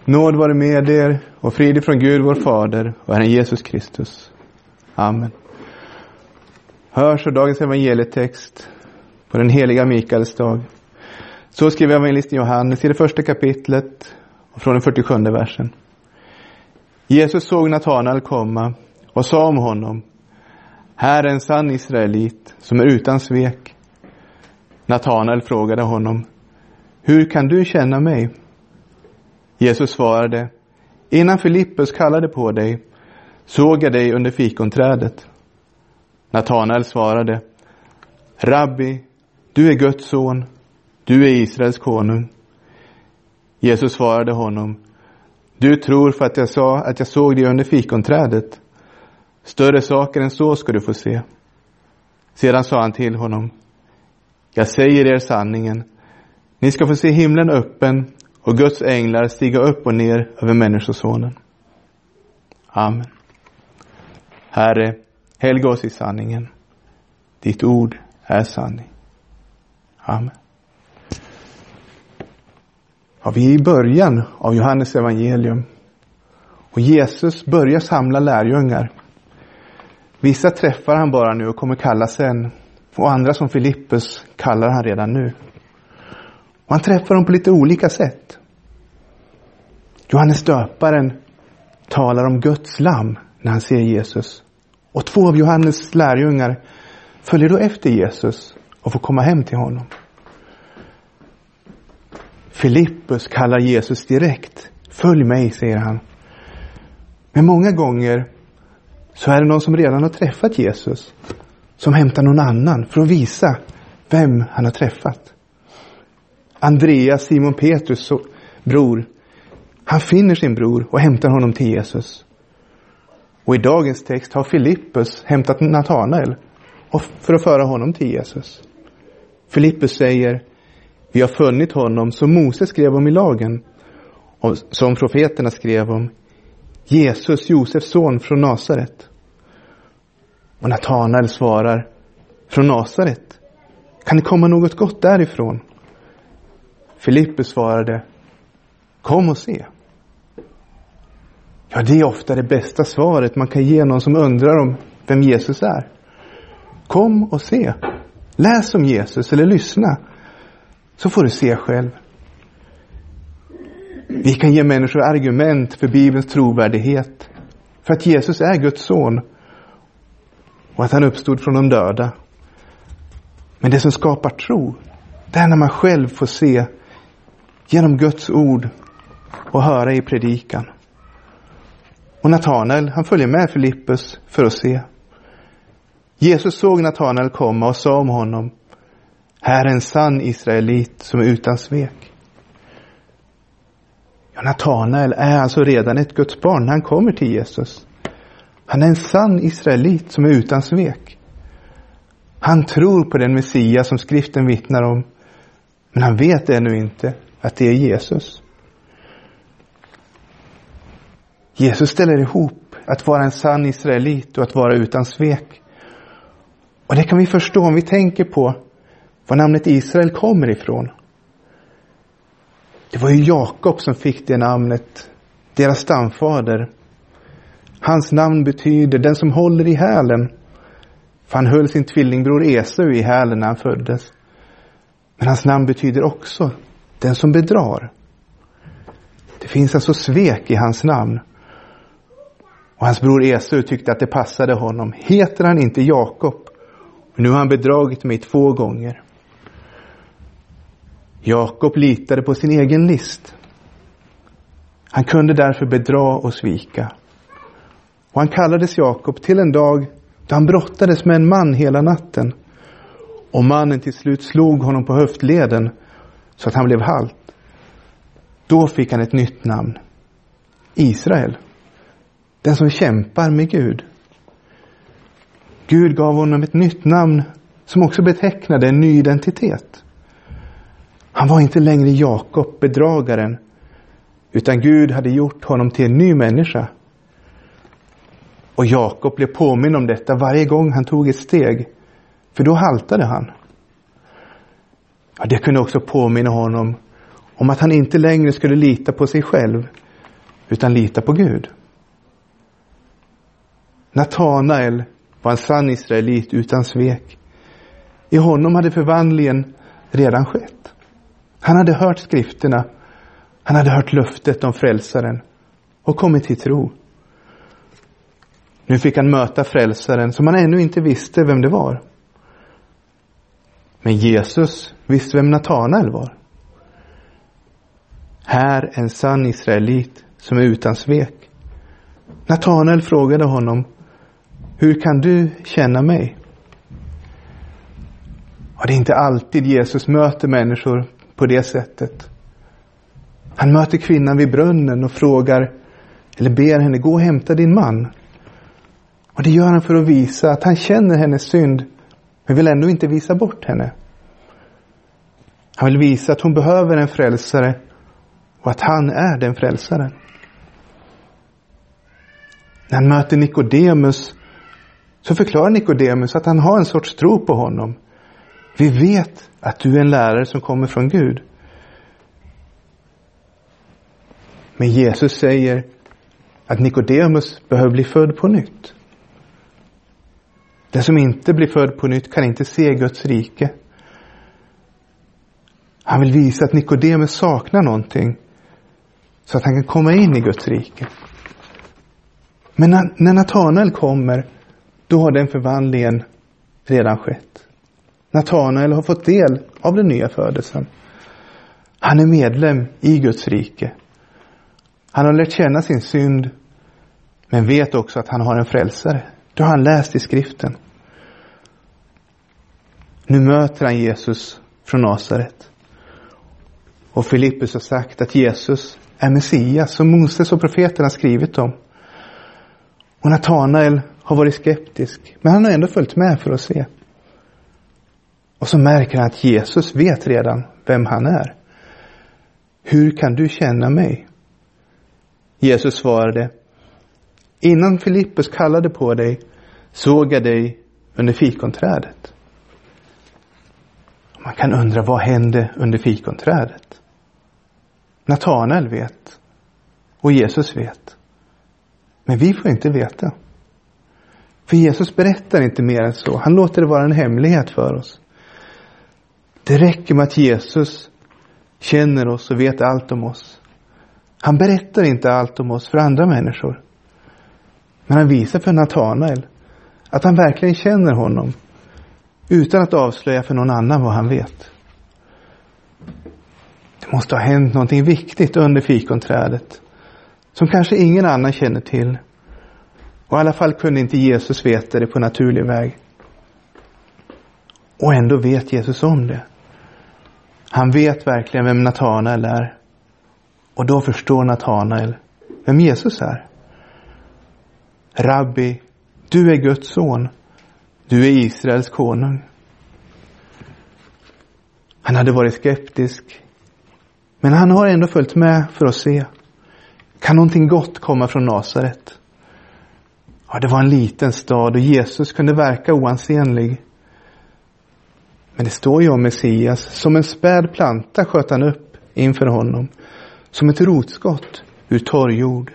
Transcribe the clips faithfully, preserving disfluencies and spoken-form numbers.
Nåd vare med er och frid från Gud vår Fader och Herren Jesus Kristus. Amen. Hör så dagens evangelietext på den heliga Mikaels dag. Så skriver evangelisten Johannes i det första kapitlet och från den fyrtiosjunde versen. Jesus såg Natanael komma och sa om honom: här är en sann israelit som är utan svek. Natanael frågade honom: hur kan du känna mig? Jesus svarade: innan Filippus kallade på dig såg jag dig under fikonträdet. Natanael svarade: Rabbi, du är Guds son, du är Israels konung. Jesus svarade honom: du tror för att jag sa att jag såg dig under fikonträdet. Större saker än så ska du få se. Sedan sa han till honom: jag säger er sanningen, ni ska få se himlen öppen och Guds änglar stiga upp och ner över människosonen. Amen. Herre, helga oss i sanningen. Ditt ord är sanning. Amen. Ja, vi är i början av Johannes evangelium. Och Jesus börjar samla lärjungar. Vissa träffar han bara nu och kommer kalla sen. Och andra som Filippus kallar han redan nu. Och han träffar dem på lite olika sätt. Johannes döparen talar om Guds lamm när han ser Jesus. Och två av Johannes lärjungar följer då efter Jesus och får komma hem till honom. Filippus kallar Jesus direkt. Följ mig, säger han. Men många gånger så är det någon som redan har träffat Jesus som hämtar någon annan för att visa vem han har träffat. Andreas, Simon Petrus bror, han finner sin bror och hämtar honom till Jesus. Och i dagens text har Filippus hämtat Natanael för att föra honom till Jesus. Filippus säger: vi har funnit honom som Mose skrev om i lagen och som profeterna skrev om, Jesus, Josefs son från Nasaret. Och Natanael svarar: från Nasaret? Kan det komma något gott därifrån? Filippus svarade: kom och se. Ja, det är ofta det bästa svaret man kan ge någon som undrar om vem Jesus är. Kom och se. Läs om Jesus eller lyssna, så får du se själv. Vi kan ge människor argument för Bibelns trovärdighet, för att Jesus är Guds son och att han uppstod från de döda. Men det som skapar tro, det är när man själv får se genom Guds ord och höra i predikan. Och Natanael, han följer med Filippus för att se. Jesus såg Natanael komma och sa om honom: här är en sann israelit som är utan svek. Ja, Natanael är alltså redan ett Guds barn när han kommer till Jesus. Han är en sann israelit som är utan svek. Han tror på den Messias som skriften vittnar om, men han vet ännu inte att det är Jesus. Jesus ställer ihop att vara en sann israelit och att vara utan svek. Och det kan vi förstå om vi tänker på var namnet Israel kommer ifrån. Det var ju Jakob som fick det namnet, deras stamfader. Hans namn betyder den som håller i hälen. För han höll sin tvillingbror Esau i hälen när han föddes. Men hans namn betyder också den som bedrar. Det finns alltså svek i hans namn. Och hans bror Esau tyckte att det passade honom. Heter han inte Jakob? Nu har han bedragit mig två gånger. Jakob litade på sin egen list. Han kunde därför bedra och svika. Och han kallades Jakob till en dag då han brottades med en man hela natten. Och mannen till slut slog honom på höftleden så att han blev halt. Då fick han ett nytt namn: Israel. Den som kämpar med Gud. Gud gav honom ett nytt namn som också betecknade en ny identitet. Han var inte längre Jakob, bedragaren, utan Gud hade gjort honom till en ny människa. Och Jakob blev påminn om detta varje gång han tog ett steg, för då haltade han. Ja, det kunde också påminna honom om att han inte längre skulle lita på sig själv, utan lita på Gud. Natanael var en sann israelit utan svek. I honom hade förvandlingen redan skett. Han hade hört skrifterna. Han hade hört löftet om frälsaren och kommit till tro. Nu fick han möta frälsaren som han ännu inte visste vem det var. Men Jesus visste vem Natanael var. Här en sann israelit som är utan svek. Natanael frågade honom: hur kan du känna mig? Och det är inte alltid Jesus möter människor på det sättet. Han möter kvinnan vid brunnen och frågar, eller ber henne gå och hämta din man. Och det gör han för att visa att han känner hennes synd, men vill ändå inte visa bort henne. Han vill visa att hon behöver en frälsare och att han är den frälsaren. När han möter Nikodemus så förklarar Nikodemus att han har en sorts tro på honom. Vi vet att du är en lärare som kommer från Gud. Men Jesus säger att Nikodemus behöver bli född på nytt. Den som inte blir född på nytt kan inte se Guds rike. Han vill visa att Nikodemus saknar någonting så att han kan komma in i Guds rike. Men när, när Natanael kommer, då har den förvandlingen redan skett. Natanael har fått del av den nya födelsen. Han är medlem i Guds rike. Han har lärt känna sin synd, men vet också att han har en frälsare. Det har han läst i skriften. Nu möter han Jesus från Nasaret. Och Filippus har sagt att Jesus är Messias som Moses och profeterna skrivit om. Och Natanael har varit skeptisk, men han har ändå följt med för att se. Och så märker han att Jesus vet redan vem han är. Hur kan du känna mig? Jesus svarade: innan Filippus kallade på dig såg jag dig under fikonträdet. Man kan undra, vad hände under fikonträdet? Natanael vet och Jesus vet. Men vi får inte veta. För Jesus berättar inte mer än så. Han låter det vara en hemlighet för oss. Det räcker med att Jesus känner oss och vet allt om oss. Han berättar inte allt om oss för andra människor. Men han visar för Natanael att han verkligen känner honom utan att avslöja för någon annan vad han vet. Det måste ha hänt någonting viktigt under fikonträdet som kanske ingen annan känner till. Och i alla fall kunde inte Jesus veta det på naturlig väg. Och ändå vet Jesus om det. Han vet verkligen vem Natanael är. Och då förstår Natanael vem Jesus är. Rabbi, du är Guds son. Du är Israels konung. Han hade varit skeptisk. Men han har ändå följt med för att se. Kan någonting gott komma från Nasaret? Ja, det var en liten stad och Jesus kunde verka oansenlig. Men det står ju om Messias. Som en späd planta sköt han upp inför honom. Som ett rotskott ur torr jord.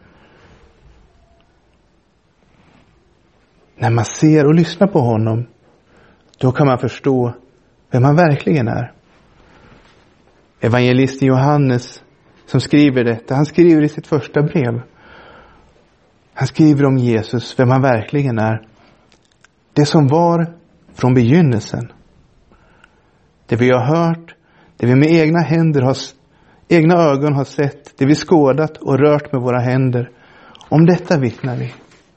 När man ser och lyssnar på honom, då kan man förstå vem han verkligen är. Evangelisten Johannes som skriver detta, han skriver i sitt första brev. Han skriver om Jesus, vem han verkligen är. Det som var från begynnelsen. Det vi har hört, det vi med egna händer har, egna ögon har sett, det vi skådat och rört med våra händer. Om detta vittnar vi.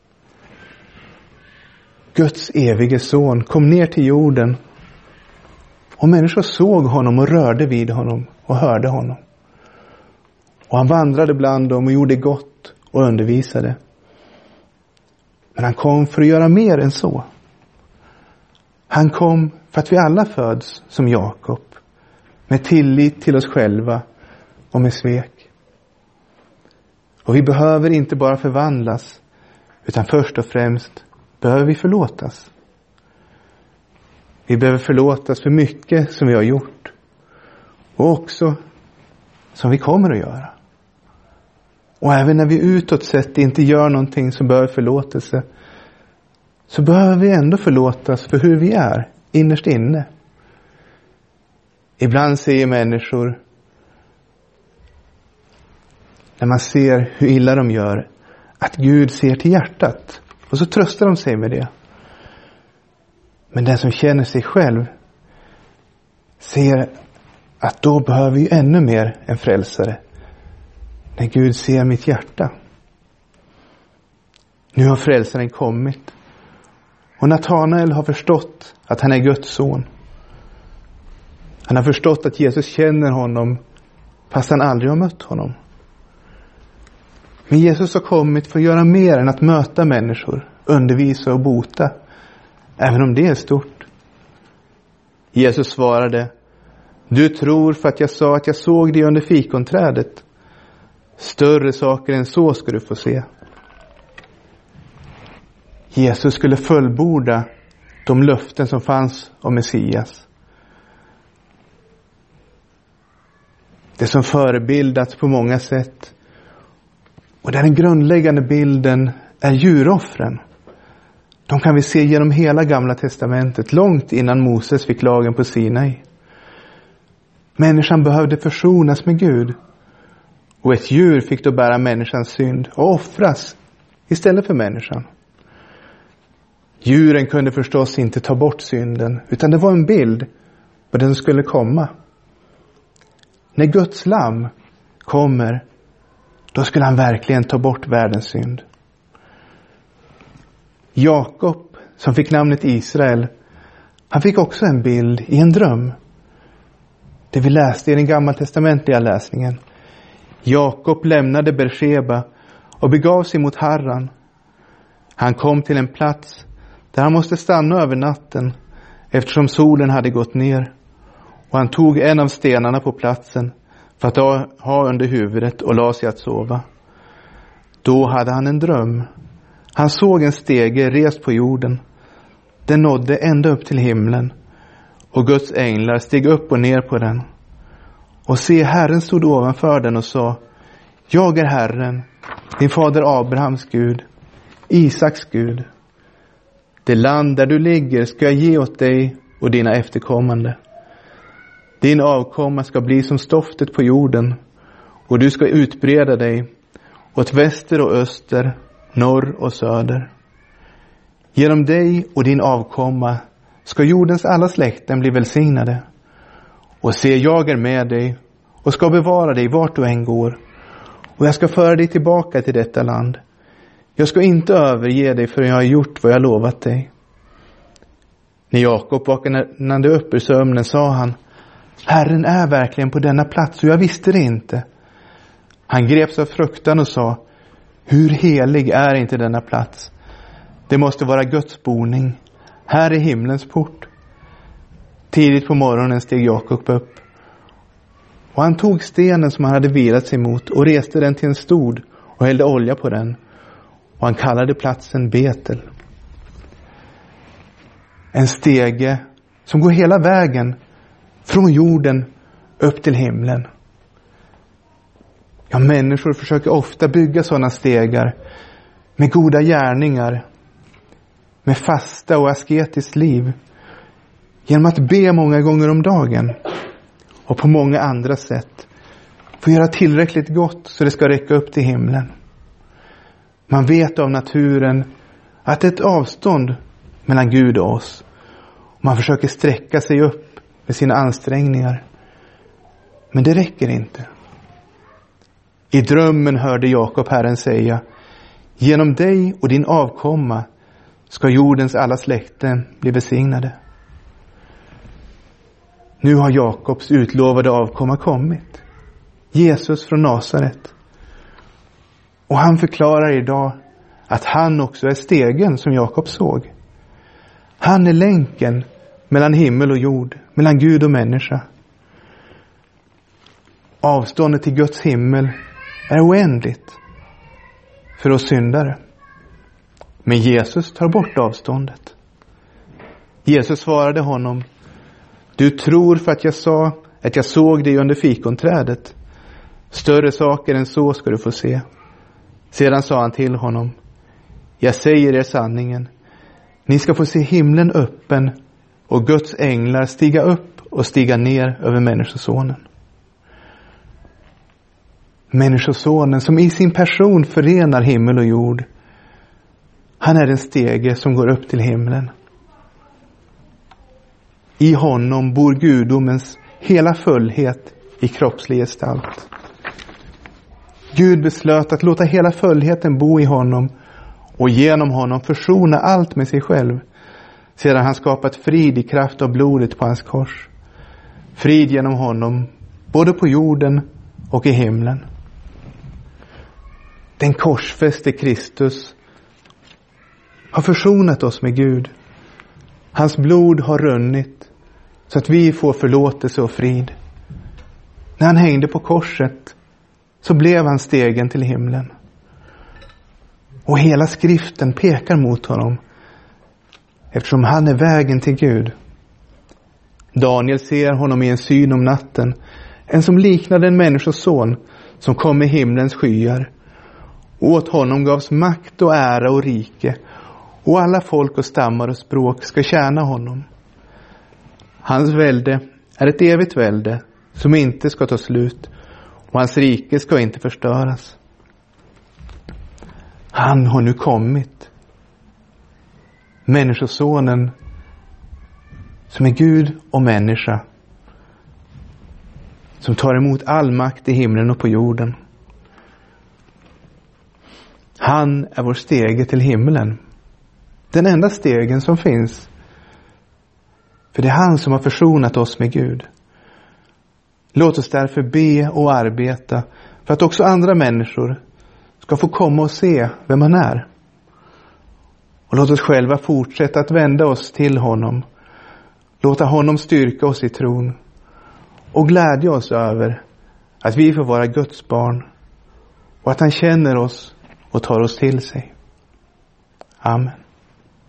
Guds evige son kom ner till jorden och människor såg honom och rörde vid honom och hörde honom. Och han vandrade bland dem och gjorde gott och undervisade. Men han kom för att göra mer än så. Han kom för att vi alla föds som Jakob, med tillit till oss själva och med svek. Och vi behöver inte bara förvandlas, utan först och främst behöver vi förlåtas. Vi behöver förlåtas för mycket som vi har gjort. Och också som vi kommer att göra. Och även när vi utåt sett inte gör någonting som behöver förlåtelse, så behöver vi ändå förlåtas för hur vi är innerst inne. Ibland säger människor, när man ser hur illa de gör, att Gud ser till hjärtat. Och så tröstar de sig med det. Men den som känner sig själv ser att då behöver vi ännu mer en frälsare. När Gud ser mitt hjärta. Nu har frälsaren kommit. Och Natanael har förstått att han är Guds son. Han har förstått att Jesus känner honom fast han aldrig har mött honom. Men Jesus har kommit för att göra mer än att möta människor, undervisa och bota. Även om det är stort. Jesus svarade, du tror för att jag sa att jag såg dig under fikonträdet. Större saker än så ska du få se. Jesus skulle fullborda de löften som fanns om Messias. Det som förebildats på många sätt. Och den grundläggande bilden är djuroffren. De kan vi se genom hela Gamla testamentet, långt innan Moses fick lagen på Sinai. Människan behövde försonas med Gud. Och ett djur fick då bära människans synd och offras istället för människan. Djuren kunde förstås inte ta bort synden, utan det var en bild på det som skulle komma. När Guds lamm kommer, då skulle han verkligen ta bort världens synd. Jakob, som fick namnet Israel, han fick också en bild i en dröm. Det vi läste i den gammaltestamentliga läsningen. Jakob lämnade Bersheba och begav sig mot Harran. Han kom till en plats där han måste stanna över natten eftersom solen hade gått ner. Och han tog en av stenarna på platsen för att ha under huvudet och la sig att sova. Då hade han en dröm. Han såg en stege rest på jorden. Den nådde ända upp till himlen. Och Guds änglar steg upp och ner på den. Och se, Herren stod ovanför den och sa, jag är Herren, din fader Abrahams Gud, Isaks Gud. Det land där du ligger ska jag ge åt dig och dina efterkommande. Din avkomma ska bli som stoftet på jorden, och du ska utbreda dig åt väster och öster, norr och söder. Genom dig och din avkomma ska jordens alla släkten bli välsignade. Och se, jag är med dig och ska bevara dig vart du än går. Och jag ska föra dig tillbaka till detta land. Jag ska inte överge dig förrän jag har gjort vad jag lovat dig. När Jakob vaknade upp ur sömnen sa han, Herren är verkligen på denna plats och jag visste det inte. Han greps av fruktan och sa, hur helig är inte denna plats? Det måste vara Guds boning. Här är himlens port. Tidigt på morgonen steg Jakob upp. Och han tog stenen som han hade vilat sig mot och reste den till en stod och hällde olja på den. Och han kallade platsen Betel. En stege som går hela vägen från jorden upp till himlen. Ja, människor försöker ofta bygga sådana stegar med goda gärningar, med fasta och asketiskt liv, genom att be många gånger om dagen och på många andra sätt för att göra tillräckligt gott så det ska räcka upp till himlen. Man vet av naturen att det är ett avstånd mellan Gud och oss. Man försöker sträcka sig upp med sina ansträngningar. Men det räcker inte. I drömmen hörde Jakob Herren säga, genom dig och din avkomma ska jordens alla släkten bli välsignade. Nu har Jakobs utlovade avkomma kommit. Jesus från Nasaret. Och han förklarar idag att han också är stegen som Jakob såg. Han är länken mellan himmel och jord, mellan Gud och människa. Avståndet till Guds himmel är oändligt för oss syndare. Men Jesus tar bort avståndet. Jesus svarade honom, du tror för att jag sa att jag såg dig under fikonträdet. Större saker än så ska du få se. Sedan sa han till honom: jag säger er sanningen. Ni ska få se himlen öppen och Guds änglar stiga upp och stiga ner över Människosonen. Människosonen som i sin person förenar himmel och jord. Han är den stege som går upp till himlen. I honom bor gudomens hela fullhet i kroppslig gestalt. Gud beslöt att låta hela fullheten bo i honom och genom honom försona allt med sig själv, sedan han skapat frid i kraft av blodet på hans kors. Frid genom honom, både på jorden och i himlen. Den korsfäste Kristus har försonat oss med Gud. Hans blod har runnit så att vi får förlåtelse och frid. När han hängde på korset så blev han stegen till himlen. Och hela skriften pekar mot honom, eftersom han är vägen till Gud. Daniel ser honom i en syn om natten, en som liknade en människoson som kom med himlens skyar. Och åt honom gavs makt och ära och rike, och alla folk och stammar och språk ska tjäna honom. Hans välde är ett evigt välde som inte ska ta slut, och hans rike ska inte förstöras. Han har nu kommit. Människosonen som är Gud och människa, som tar emot all makt i himlen och på jorden. Han är vår stege till himlen. Den enda stegen som finns. För det är han som har försonat oss med Gud. Låt oss därför be och arbeta för att också andra människor ska få komma och se vem han är. Och låt oss själva fortsätta att vända oss till honom. Låta honom styrka oss i tron. Och glädja oss över att vi får vara Guds barn. Och att han känner oss och tar oss till sig. Amen.